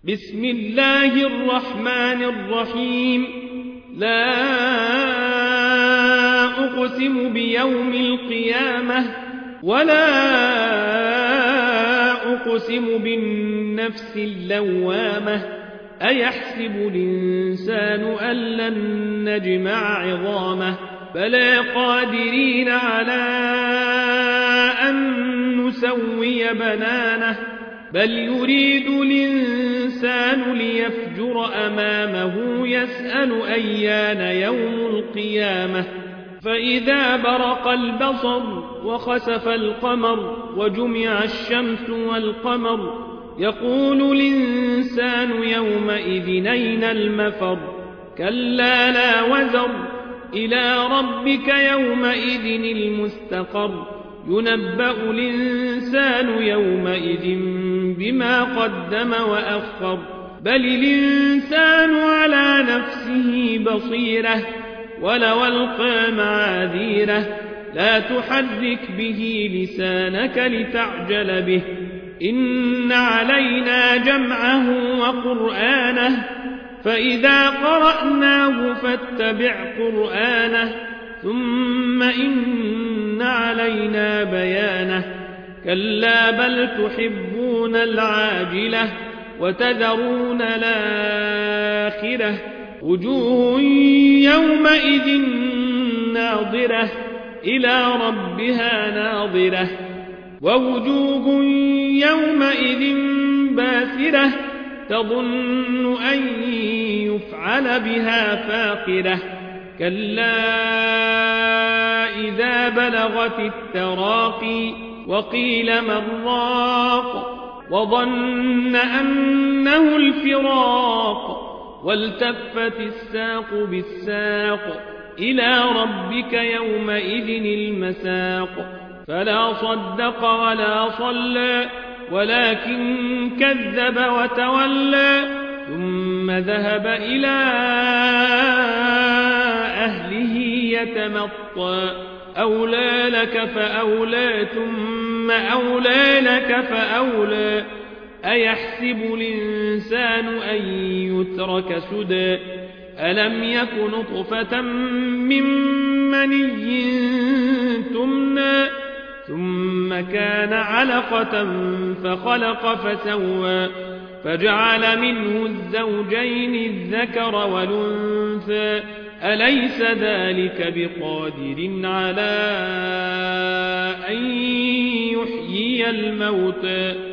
بسم الله الرحمن الرحيم لا أقسم بيوم القيامة ولا أقسم بالنفس اللوامة أيحسب الإنسان أن لن نجمع عظامه بلى قادرين على أن نسوي بنانه بل يريد الإنسان ليفجر أمامه يسأل أيان يوم القيامة فإذا برق البصر وخسف القمر وجمع الشمس والقمر يقول الإنسان يومئذ أين المفر كلا لا وزر إلى ربك يومئذ المستقر ينبأ الإنسان يومئذ بما قدم وأخر بل الإنسان على نفسه بصيرة ولو ألقى معاذيره لا تحرك به لسانك لتعجل به إن علينا جمعه وقرآنه فإذا قرأناه فاتبع قرآنه ثم إن علينا بيانه كلا بل تحبون العاجلة وتذرون الآخرة وجوه يومئذ ناظرة إلى ربها ناظرة ووجوه يومئذ باسرة تظن أن يفعل بها فاقرة كلا إذا بلغت التراقي وقيل من راق وظن أنه الفراق والتفت الساق بالساق إلى ربك يومئذ المساق فلا صدق ولا صلى ولكن كذب وتولى ثم ذهب إلى أهله يتمطى أولى لك فأولى ثم أولى لك فأولى أيحسب الإنسان أن يترك سدى ألم يك نطفة من مني تمنى ثم كان علقة فخلق فسوى فجعل منه الزوجين الذكر والأنثى أليس ذلك بقادر على أن يحيي الموتى